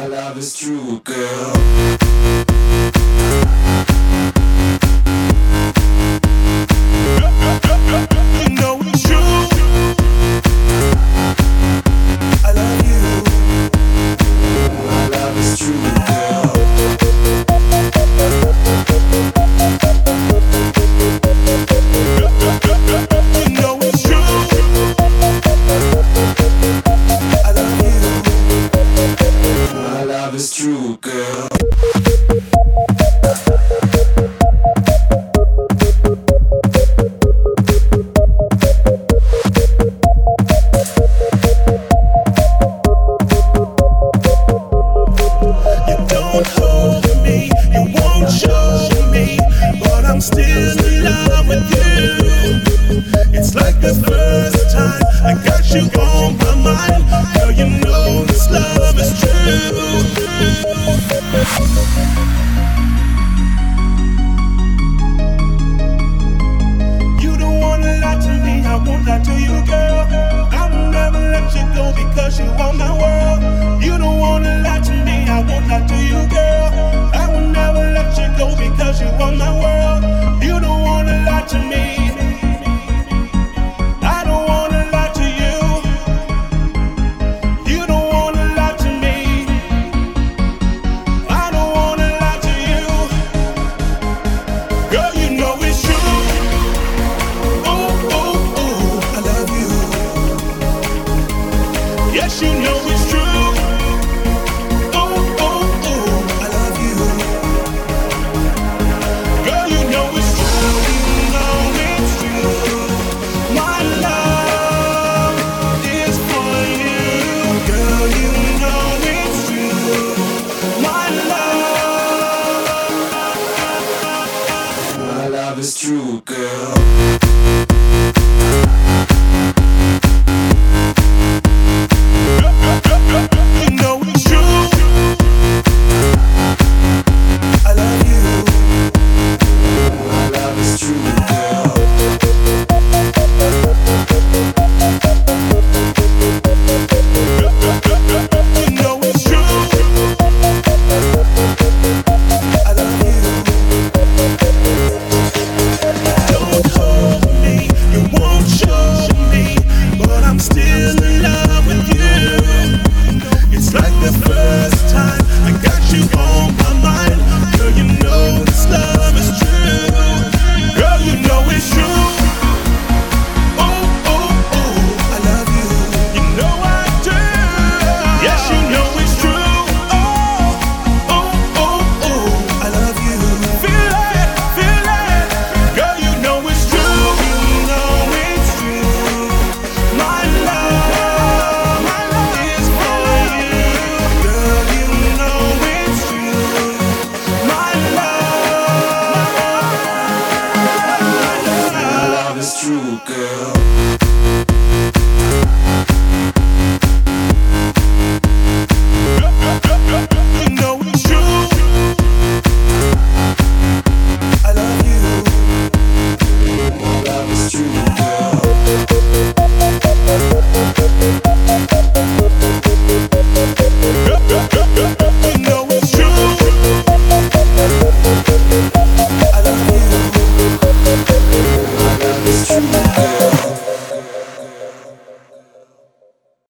love is true, girl. You know it's true. I love you. My love is true, girl. You know it's true. I love you. My love is true, girl. I'm still in love with you. It's like the first time I got you on my mind. Girl, you know this love is true. You don't wanna lie to me, I won't lie to you, girl. I will never let you go because you are my world. You don't wanna lie to me, I won't lie to you, girl. I will never let you go because you are my world. You don't wanna lie to me. I don't wanna lie to you. You don't wanna lie to me. I don't wanna lie to you. Girl, you know it's true. Ooh, ooh, ooh, I love you. Yes, you know it's true. Ooh, ooh, ooh, I love you. Girl, you know it's true. You know it's true. My love is for you. Girl, you know it's true. My love. My love is true, girl. You know it's true. I love you. My love is true, girl. You know it's true. I love you. Don't hold me, you won't show me, but I'm still in love with you. It's like the first time I got you on